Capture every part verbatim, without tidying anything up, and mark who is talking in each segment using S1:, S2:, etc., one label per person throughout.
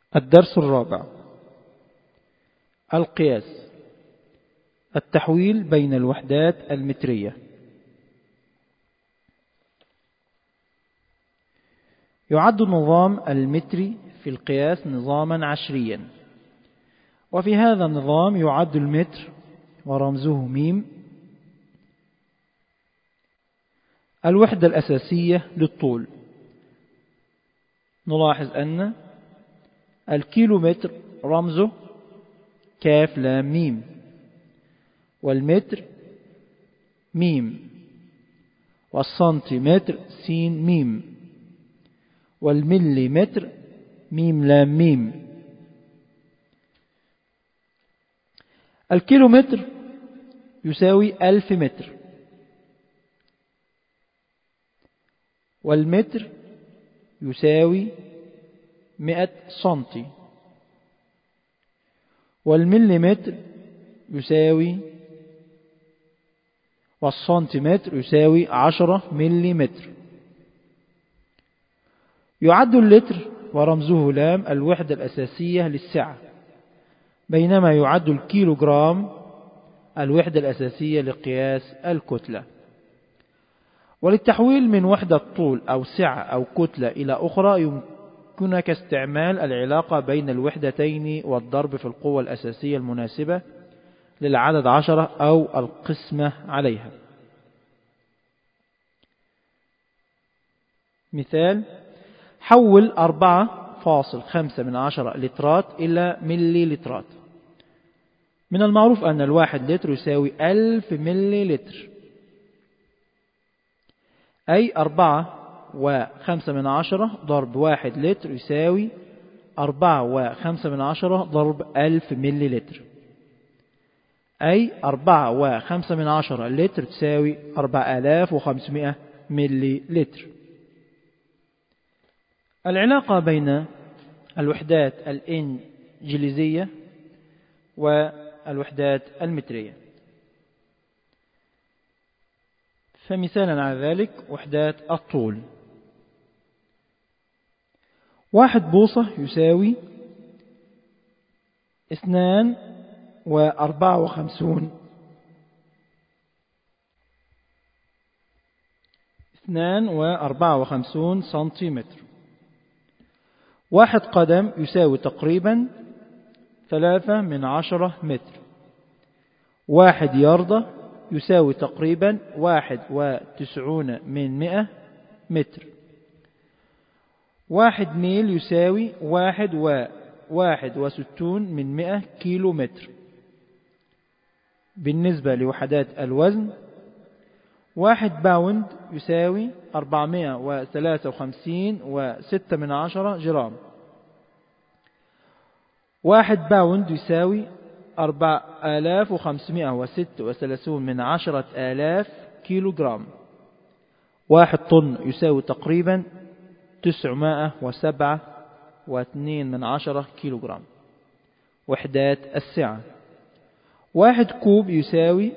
S1: الدرس الرابع: القياس، التحويل بين الوحدات المترية. يعد النظام المتري في القياس نظاما عشريا، وفي هذا النظام يعد المتر ورمزه ميم الوحدة الأساسية للطول. نلاحظ أن الكيلومتر رمزه كاف لام ميم، والمتر ميم، والسنتيمتر سين ميم، والمليمتر ميم لام ميم. الكيلومتر يساوي ألف متر، والمتر يساوي مئة سنتي، والمليمتر يساوي والسنتيمتر يساوي عشرة مليمتر. يعد اللتر ورمزه لام الوحدة الأساسية للسعة، بينما يعد الكيلوغرام الوحدة الأساسية لقياس الكتلة. وللتحويل من وحدة طول أو سعة أو كتلة إلى أخرى يمكنك استعمال العلاقة بين الوحدتين والضرب في القوة الأساسية المناسبة للعدد عشرة أو القسمة عليها. مثال: حول أربعة فاصل خمسة من عشرة لترات إلى ملي لترات. من المعروف أن الواحد لتر يساوي ألف ملي لتر، أي أربعة وخمسة من عشرة ضرب واحد لتر يساوي أربعة وخمسة من عشرة ضرب ألف ملي لتر، أي أربعة وخمسة من عشرة لتر تساوي أربعة آلاف وخمسمائة ملي لتر. العلاقة بين الوحدات الإنجليزية والوحدات المترية. فمثالا على ذلك وحدات الطول: واحد بوصة يساوي اثنان وأربعة وخمسون اثنان وأربعة وخمسون سنتيمتر. واحد قدم يساوي تقريبا ثلاثة من عشرة متر. واحد ياردة يساوي تقريبا واحد وتسعون من مئة متر. واحد ميل يساوي واحد وواحد وستون من مئة كيلو متر. بالنسبة لوحدات الوزن: واحد باوند يساوي أربعمائة وثلاثة وخمسين وستة من عشرة جرام. واحد باوند يساوي أربعة آلاف وخمسمائة وستة وثلاثون من عشرة آلاف كيلو جرام. واحد طن يساوي تقريبا تسعمائة وسبعة واثنين من عشرة كيلو جرام. وحدات السعة: واحد كوب يساوي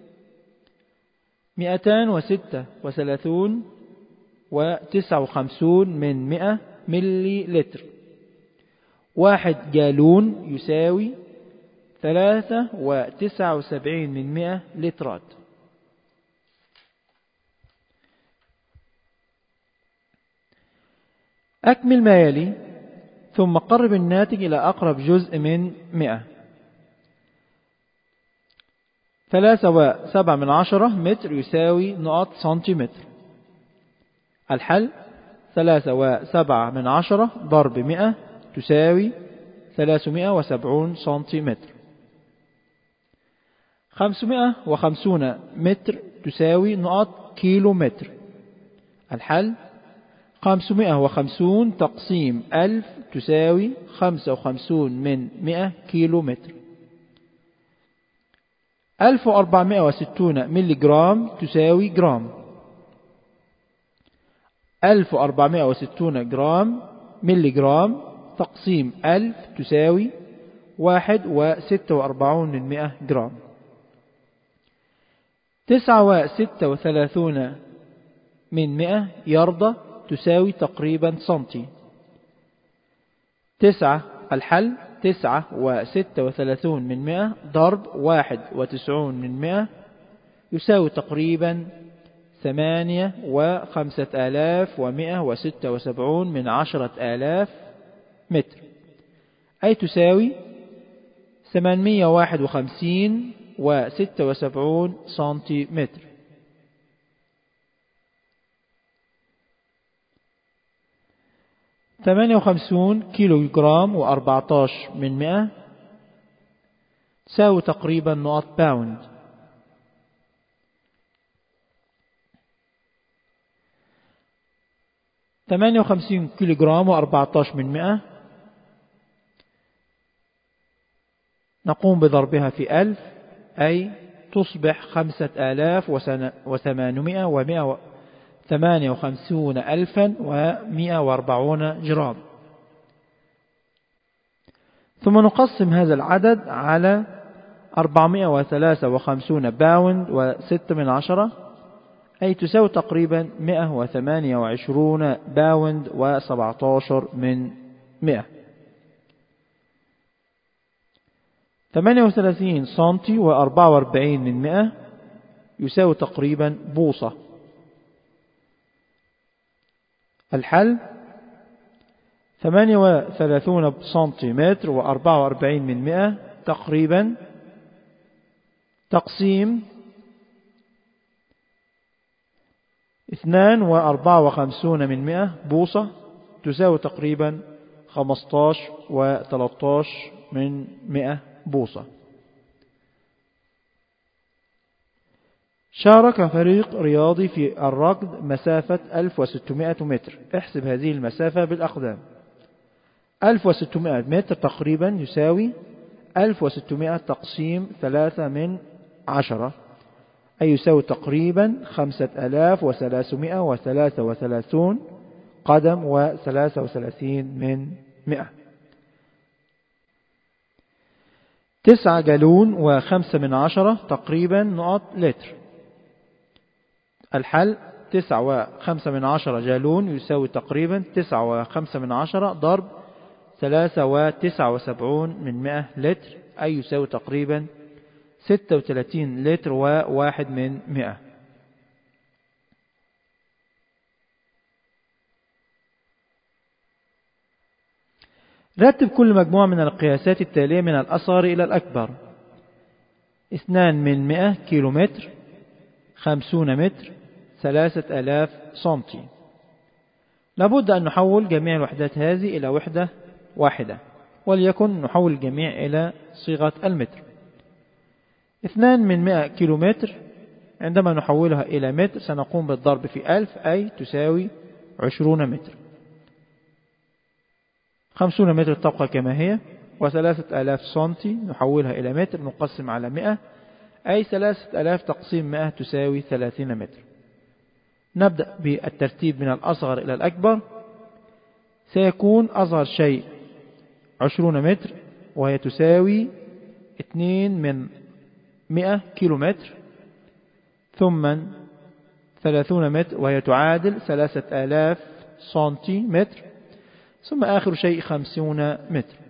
S1: مئتان وستة وثلاثون وتسعة وخمسون من مئة ملي لتر. واحد جالون يساوي ثلاثة وتسعة وسبعين من مئة لترات. أكمل ما يلي ثم قرب الناتج إلى أقرب جزء من مئة. ثلاثة وسبعة من عشرة متر يساوي نقط سنتيمتر. الحل: ثلاثة وسبعة من عشرة ضرب مئة تساوي ثلاثمائة وسبعون سنتيمتر. خمسمائة وخمسون متر تساوي نقط كيلو متر. الحل: خمسمائة وخمسون تقسيم ألف تساوي خمسة وخمسون من مئة كيلو متر. ألف وأربعمائة وستون ملي جرام تساوي جرام. ألف وأربعمائة وستون جرام ملي جرام تقسيم ألف تساوي واحد وستة وأربعون من مئة جرام. تسعة وستة وثلاثون من مئة ياردة تساوي تقريبا سنتي. تسعة الحل تسعة وستة وثلاثون من مئة ضرب واحد وتسعون من مئة يساوي تقريبا ثمانية وخمسة آلاف ومئة وستة وسبعون من عشرة آلاف متر، أي تساوي ثمانمئة وواحد وخمسين وستة وسبعون سنتيمتر. ثمانية وخمسين كيلو جرام وأربعة عشر من مئة تساوي تقريبا نقط باوند. ثمانية وخمسين كيلو جرام وأربعة عشر من مئة نقوم بضربها في ألف، أي تصبح خمسة آلاف وثمانمئة ومئة ثمانية وخمسون ألفا ومئة وأربعون جرام. ثم نقسم هذا العدد على أربعمئة وثلاثة وخمسين باوند وستة من عشرة، أي تساوي تقريبا مئة وثمانية وعشرين باوند وسبعة عشر من مئة. ثمانية وثلاثين سنتي وأربعة وأربعين من مئة يساوي تقريبا بوصة. الحل ثمانية وثلاثين سنتيمتر وأربعة وأربعين من مئة تقريبا تقسيم اثنان وأربعة وخمسون من مئة بوصة تساوي تقريبا خمسة عشر وثلاثة عشر من مئة بوصة. شارك فريق رياضي في الركض مسافة ألف وستمئة متر. احسب هذه المسافة بالأقدام. ألف وستمئة متر تقريبا يساوي ألف وستمئة تقسيم ثلاثة من عشرة، أي يساوي تقريبا خمسة آلاف وثلاثمئة وثلاثة وثلاثون قدم وثلاثة وثلاثين من مئة. تسعة جالون وخمسة من عشرة تقريبا نقط لتر. الحل تسعة وخمسة من عشرة جالون يساوي تقريبا تسعة وخمسة من عشرة ضرب ثلاثة وتسعة وسبعون من مئة لتر، أي يساوي تقريبا ستة وثلاثين لتر وواحد من مئة. رتب كل مجموعة من القياسات التالية من الأصغر إلى الأكبر: اثنان من مئة كيلو متر، خمسون متر، ثلاثة آلاف سنتي. لابد أن نحول جميع الوحدات هذه إلى وحدة واحدة، وليكن نحول الجميع إلى صيغة المتر. اثنان من مئة كيلو متر عندما نحولها إلى متر سنقوم بالضرب في ألف، أي تساوي عشرون متر. خمسون متر تبقى كما هي، وثلاثة آلاف سنتي نحولها إلى متر نقسم على مئة، أي ثلاثة آلاف تقسيم مئة تساوي ثلاثين متر. نبدأ بالترتيب من الأصغر إلى الأكبر. سيكون أصغر شيء عشرون متر وهي تساوي اثنين من مئة كيلو متر، ثم ثلاثون متر وهي تعادل ثلاثة آلاف سنتي متر، ثم آخر شيء خمسون متر.